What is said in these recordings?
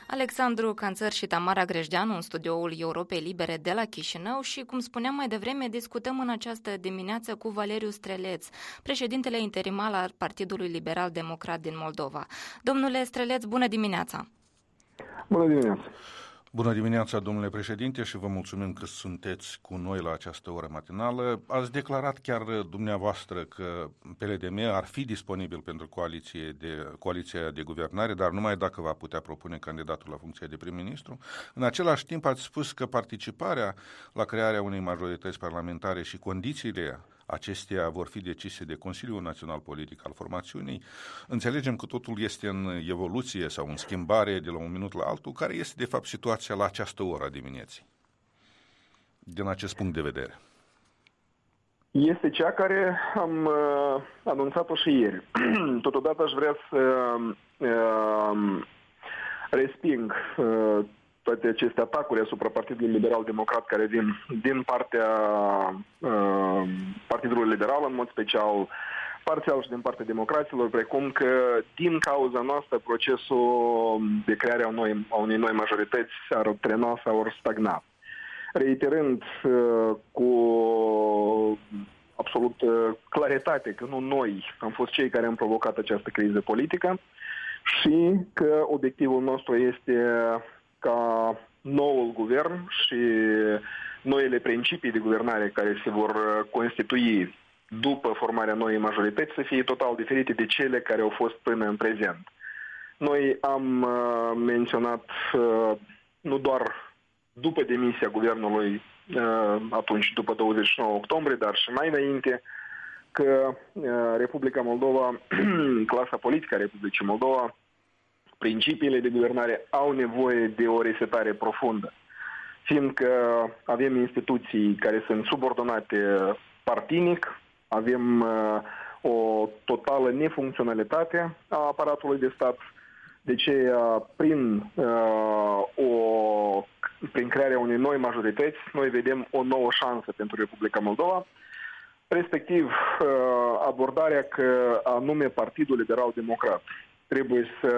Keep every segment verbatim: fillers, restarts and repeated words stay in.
Alexandru Canțăr și Tamara Grejdeanu în studioul Europei Libere de la Chișinău și, cum spuneam mai devreme, discutăm în această dimineață cu Valeriu Streleț, președintele interimar al Partidului Liberal Democrat din Moldova. Domnule Streleț, bună dimineața! Bună dimineața! Bună dimineața, domnule președinte, și vă mulțumim că sunteți cu noi la această oră matinală. Ați declarat chiar dumneavoastră că P L D M ar fi disponibil pentru coaliție de, coaliția de guvernare, dar numai dacă va putea propune candidatul la funcția de prim-ministru. În același timp ați spus că participarea la crearea unei majorități parlamentare și condițiile acestea vor fi decise de Consiliul Național Politic al formațiunii. Înțelegem că totul este în evoluție sau în schimbare de la un minut la altul. Care este, de fapt, situația la această oră a dimineții, din acest punct de vedere? Este cea care am uh, anunțat-o și ieri. Totodată aș vrea să uh, resping uh, toate aceste atacuri asupra Partidului Liberal Democrat care vin din partea uh, Partidului Liberal, în mod special parțial și din partea democraților, precum că din cauza noastră procesul de creare a unei, a unei noi majorități ar trena sau ar stagna. Reiterând uh, cu absolut uh, claritate că nu noi am fost cei care am provocat această criză politică și că obiectivul nostru este ca noul guvern și noile principii de guvernare care se vor constitui după formarea noii majorități să fie total diferite de cele care au fost până în prezent. Noi am uh, menționat uh, nu doar după demisia guvernului, uh, atunci după douăzeci și nouă octombrie, dar și mai înainte, că uh, Republica Moldova, clasa politică a Republicii Moldova, principiile de guvernare au nevoie de o resetare profundă, fiindcă avem instituții care sunt subordonate partinic, avem uh, o totală nefuncționalitate a aparatului de stat, de ce uh, prin, uh, o, prin crearea unei noi majorități noi vedem o nouă șansă pentru Republica Moldova, respectiv uh, abordarea că anume Partidul Liberal Democrat trebuie să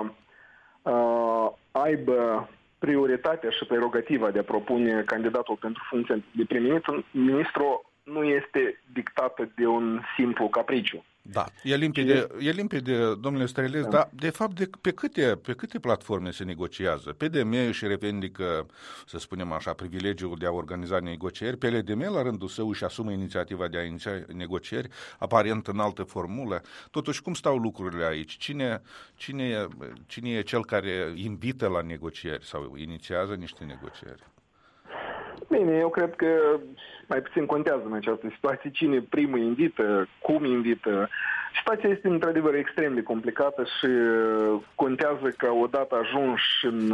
uh, aibă prioritatea și prerogativa de a propune candidatul pentru funcția de prim-ministru nu este dictată de un simplu capriciu. Da, e limpede, e limpede, domnule Streleț, da. Dar de fapt de, pe, câte, pe câte platforme se negociază? P D M își revendică, să spunem așa, privilegiul de a organiza negocieri, P L D M la rândul său își asumă inițiativa de a iniția negocieri, aparent în altă formulă. Totuși, cum stau lucrurile aici? Cine, cine, cine e cel care invită la negocieri sau inițiază niște negocieri? Bine, eu cred că mai puțin contează în această situație cine primul invită, cum invită. Situația este într-adevăr extrem de complicată și contează că odată ajunși în,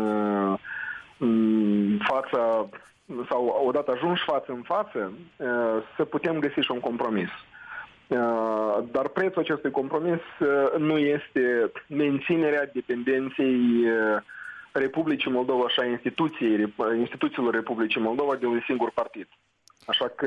în fața sau odată ajunși față în față să putem găsi și un compromis. Dar prețul acestui compromis nu este menținerea dependenței Republicii Moldova și a instituției, instituțiilor Republicii Moldova de un singur partid. Așa că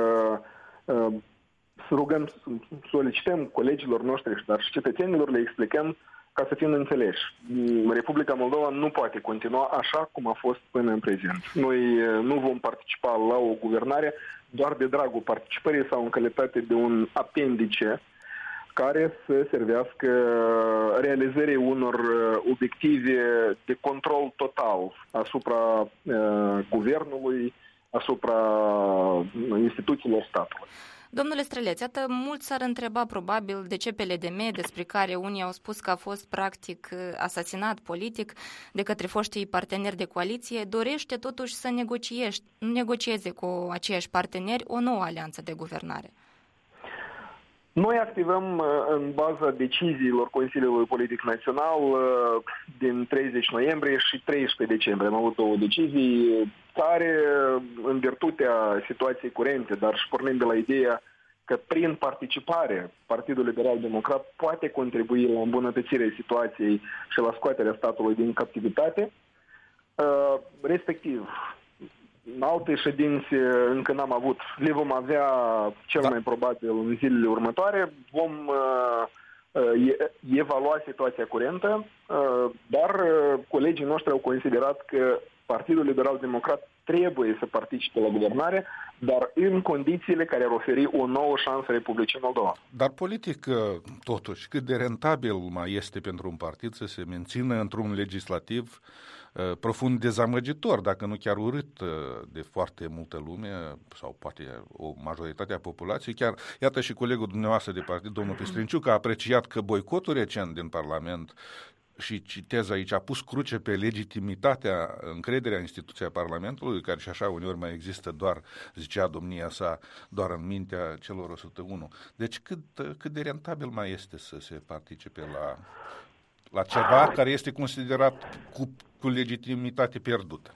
să rugăm, solicităm colegilor noștri, dar și cetățenilor, le explicăm ca să fim înțeleși. Republica Moldova nu poate continua așa cum a fost până în prezent. Noi nu vom participa la o guvernare doar de dragul participării sau în calitate de un apendice care să servească realizării unor obiective de control total asupra uh, guvernului, asupra instituțiilor statului. Domnule Streleț, iată, mulți s-ar întreba probabil de ce P L D M, despre care unii au spus că a fost practic asasinat politic de către foștii parteneri de coaliție, dorește totuși să negocieze cu aceiași parteneri o nouă alianță de guvernare. Noi activăm în baza deciziilor Consiliului Politic Național din treizeci noiembrie și treisprezece decembrie. Am avut două decizii care, în virtutea situației curente, dar și pornind de la ideea că prin participare Partidul Liberal Democrat poate contribui la îmbunătățirea situației și la scoaterea statului din captivitate, respectiv alte ședințe încă n-am avut, le vom avea cel da. mai probabil în zilele următoare. Vom uh, evalua situația curentă, dar colegii noștri au considerat că Partidul Liberal Democrat trebuie să participe la guvernare, dar în condițiile care ar oferi o nouă șansă Republicii Moldova. Dar politic, totuși, cât de rentabil mai este pentru un partid să se mențină într-un legislativ profund dezamăgitor, dacă nu chiar urât de foarte multă lume sau poate o majoritate a populației. Chiar, iată și colegul dumneavoastră de partid, domnul Pistrinciuc, a apreciat că boicotul recent din Parlament, și citez aici, a pus cruce pe legitimitatea, încrederea în instituția Parlamentului, care și așa uneori mai există doar, zicea domnia sa, doar în mintea celor o sută unu. Deci cât, cât de rentabil mai este să se participe la, la ceva care este considerat cu, cu legitimitate pierdută?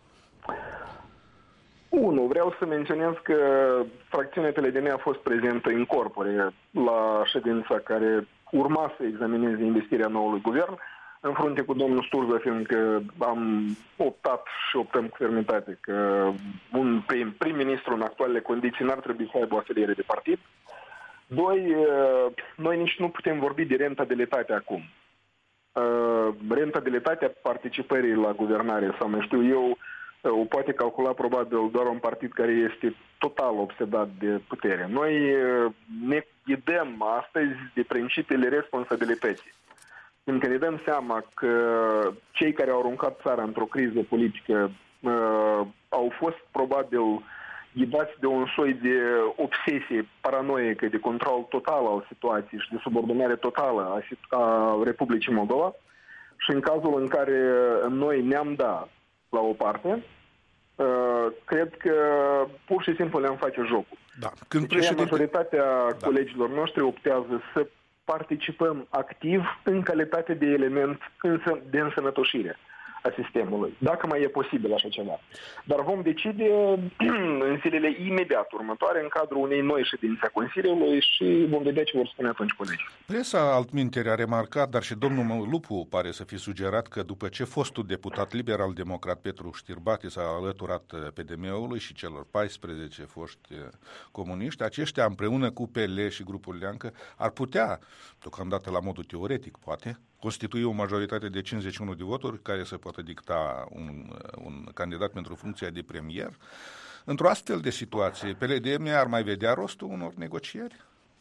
Unu, vreau să menționez că fracțiunea P L D M a fost prezentă în corpore la ședința care urma să examineze investirea noului guvern, în frunte cu domnul Sturza, fiindcă am optat și optăm cu fermitate că un prim, prim-ministru în actualele condiții n-ar trebui să aibă o afiliere de partid. Doi, noi nici nu putem vorbi de rentabilitate acum. Rentabilitatea participării la guvernare, sau mai știu eu, o poate calcula probabil doar un partid care este total obsedat de putere. Noi ne ghidăm astăzi de principiile responsabilității. Pentru că ne dăm seama că cei care au aruncat țara într-o criză politică uh, au fost probabil ghidați de un soi de obsesie paranoică, de control total al situației și de subordonare totală a, a Republicii Moldova. Și în cazul în care noi ne-am dat la o parte, uh, cred că pur și simplu le-am face jocul. Da. Când deci președinte... majoritatea da. colegilor noștri optează să participăm activ în calitate de element de însănătoșire a sistemului, dacă mai e posibil așa ceva. Dar vom decide în zilele imediat următoare, în cadrul unei noi ședințe a Consiliului și vom vedea ce vor spune atunci colegii. Presa altminteri a remarcat, dar și domnul Lupu pare să fi sugerat că după ce fostul deputat liberal-democrat Petru Știrbati s-a alăturat P D M-ului și celor paisprezece foști comuniști, aceștia împreună cu P L și grupul Leancă ar putea, deocamdată la modul teoretic poate, constitui o majoritate de cincizeci și unu de voturi care să poată dicta un, un candidat pentru funcția de premier. Într-o astfel de situație, P L D M ar mai vedea rostul unor negocieri?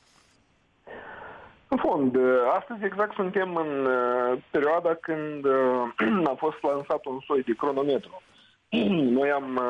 În fond, astăzi exact suntem în perioada când a fost lansat un soi de cronometru. Noi am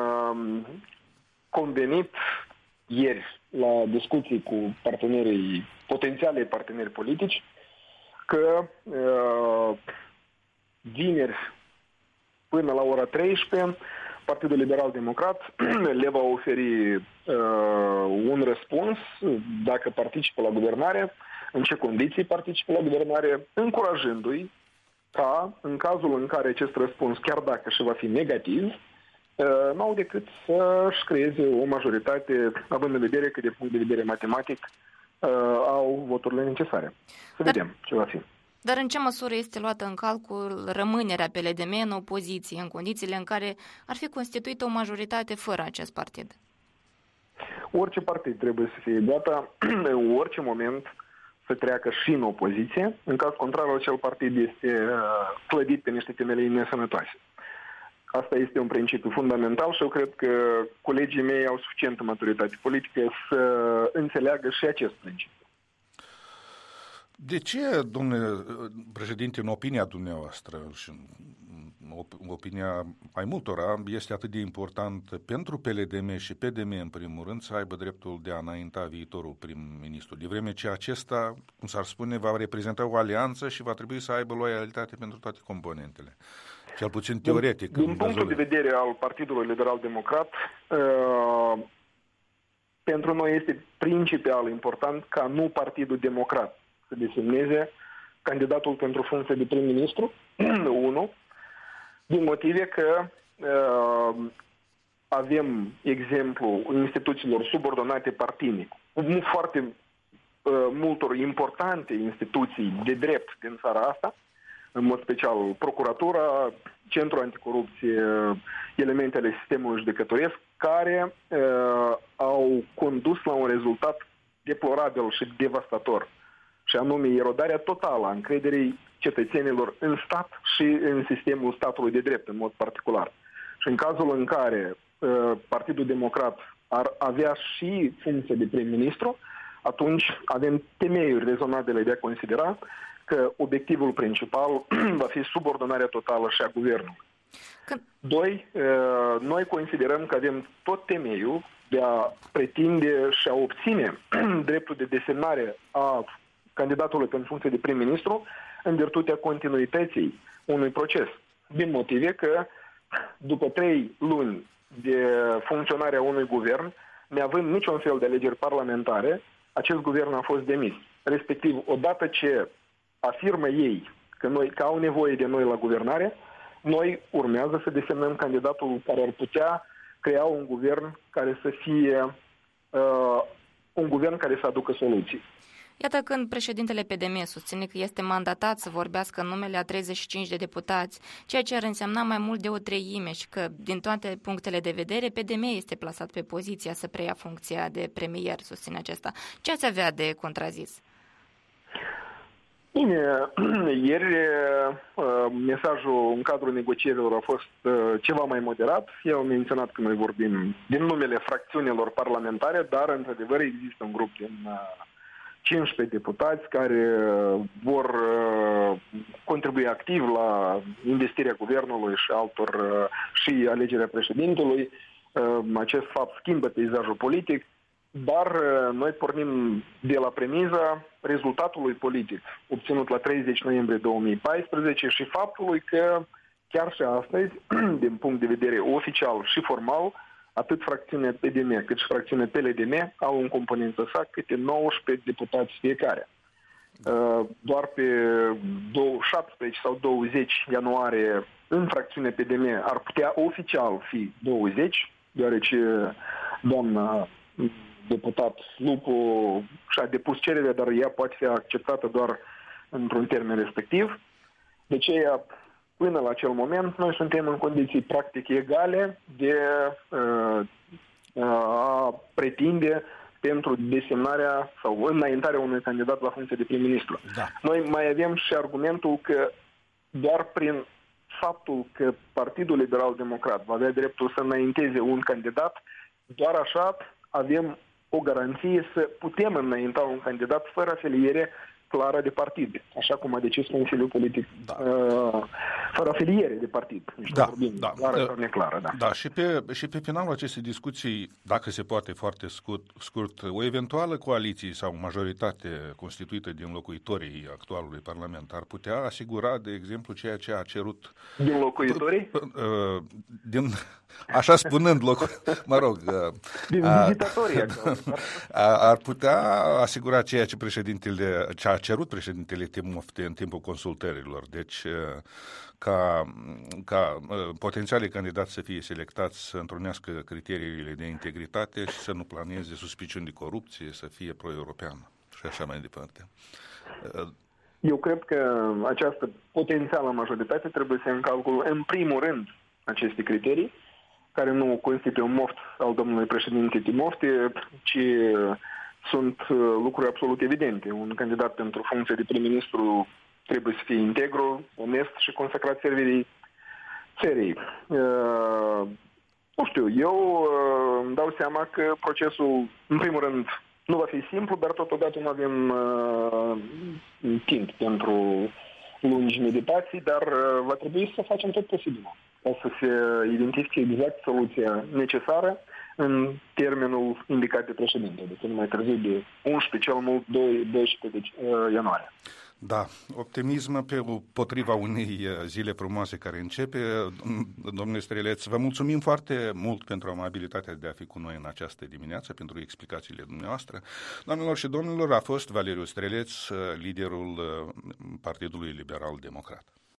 convenit ieri la discuții cu partenerii, potențialii parteneri politici, că uh, vineri până la ora treisprezece Partidul Liberal Democrat le va oferi uh, un răspuns dacă participă la guvernare, în ce condiții participă la guvernare, încurajându-i ca, în cazul în care acest răspuns, chiar dacă și va fi negativ, uh, n-au decât să-și creeze o majoritate, având în vedere că, de punct de vedere matematic, Uh, au voturile necesare. Să dar, vedem ce va fi. Dar în ce măsură este luată în calcul rămânerea P L D M în opoziție, în condițiile în care ar fi constituită o majoritate fără acest partid? Orice partid trebuie să fie gata în orice moment să treacă și în opoziție. În caz contrar, acel partid este uh, clădit pe niște temelii nesănătoase. Asta este un principiu fundamental și eu cred că colegii mei au suficientă maturitate politică să înțeleagă și acest principiu. De ce, domnule președinte, în opinia dumneavoastră și în opinia mai multora, este atât de important pentru P L D M și P D M în primul rând să aibă dreptul de a înainta viitorul prim-ministru, de vreme ce acesta, cum s-ar spune, va reprezenta o alianță și va trebui să aibă loialitate pentru toate componentele? Cel puțin teoretic. Din, din punctul de vedere al Partidului Liberal Democrat, uh, pentru noi este principial important ca nu Partidul Democrat să desemneze candidatul pentru funcție de prim-ministru, unu, din motive că uh, avem exemplu instituțiilor subordonate partinic, nu foarte uh, multor importante instituții de drept din țara asta, în mod special Procuratura, Centrul Anticorupție, elemente ale sistemului judecătoresc, care uh, au condus la un rezultat deplorabil și devastator. și anume erodarea totală a încrederii cetățenilor în stat și în sistemul statului de drept, în mod particular. Și în cazul în care uh, Partidul Democrat ar avea și funcție de prim-ministru, atunci avem temeiuri rezonabile de a considera că obiectivul principal va fi subordonarea totală și a guvernului. Când... Doi, noi considerăm că avem tot temeiul de a pretinde și a obține dreptul de desemnare a candidatului în funcție de prim-ministru în virtutea continuității unui proces. Din motive că după trei luni de funcționare a unui guvern, neavând niciun fel de alegeri parlamentare, acest guvern a fost demis. Respectiv, odată ce afirmă ei că, noi, că au nevoie de noi la guvernare, noi urmează să desemnăm candidatul care ar putea crea un guvern care să fie uh, un guvern care să aducă soluții. Iată, când președintele P D M susține că este mandatat să vorbească în numele a treizeci și cinci de deputați, ceea ce ar însemna mai mult de o treime și că, din toate punctele de vedere, P D M este plasat pe poziția să preia funcția de premier, susține acesta. Ce ați avea de contrazis? Bine, ieri mesajul în cadrul negocierilor a fost ceva mai moderat. Eu am menționat că noi vorbim din numele fracțiunilor parlamentare, dar, într-adevăr, există un grup din cincisprezece deputați care vor contribui activ la investirea guvernului și altor și alegerea președintelui. Acest fapt schimbă peisajul politic, dar noi pornim de la premiza rezultatului politic obținut la treizeci noiembrie două mii paisprezece și faptului că chiar și astăzi, din punct de vedere oficial și formal, atât fracțiunea P D M cât și fracțiunea P L D M au în componența sa câte nouăsprezece deputați fiecare. Doar pe șaptesprezece sau douăzeci ianuarie în fracțiunea P D M ar putea oficial fi douăzeci, deoarece doamna deputat Lupu și-a depus cererea, dar ea poate fi acceptată doar într-un termen respectiv. De aceea, până la acel moment, noi suntem în condiții practic egale de uh, a pretinde pentru desemnarea sau înaintarea unui candidat la funcție de prim-ministru. Da. Noi mai avem și argumentul că doar prin faptul că Partidul Liberal Democrat va avea dreptul să înainteze un candidat, doar așa avem o garanție să putem înainta un candidat fără afiliere clară de partid, așa cum a decis Consiliul Politic, da. uh, fără afiliere de partid. Da, vorbim, da. Clară sau neclară, da. Da, și pe, și pe finalul acestei discuții, dacă se poate foarte scurt, scurt, o eventuală coaliție sau majoritate constituită din locuitorii actualului Parlament ar putea asigura, de exemplu, ceea ce a cerut... Din locuitorii? Uh, din, așa spunând, loc, mă rog... Uh, din vizitatorii. Ar putea asigura ceea ce președintele... Ce a cerut președintele Timofte în timpul consultărilor, deci ca, ca potențialii candidați să fie selectați să întrunească criteriile de integritate și să nu planeze suspiciuni de corupție, să fie pro-europeană și așa mai departe. Eu cred că această potențială majoritate trebuie să ia în calcul în primul rând aceste criterii, care nu constituie un moft al domnului președinte Timofte, ci sunt lucruri absolut evidente. Un candidat pentru funcție de prim-ministru trebuie să fie integru, onest și consacrat servirii țării. Uh, nu știu, eu uh, îmi dau seama că procesul, în primul rând, nu va fi simplu, dar totodată nu avem uh, timp pentru lungi meditații, dar uh, va trebui să facem tot posibil ca să se identifice exact soluția necesară în termenul indicat de președinte, de nu mai târziu de unsprezece, cel mult doisprezece ianuarie. Da, optimism pe potriva unei zile frumoase care începe. Domnule Streleț, vă mulțumim foarte mult pentru amabilitatea de a fi cu noi în această dimineață, pentru explicațiile dumneavoastră. Doamnelor și domnilor, a fost Valeriu Streleț, liderul Partidului Liberal Democrat.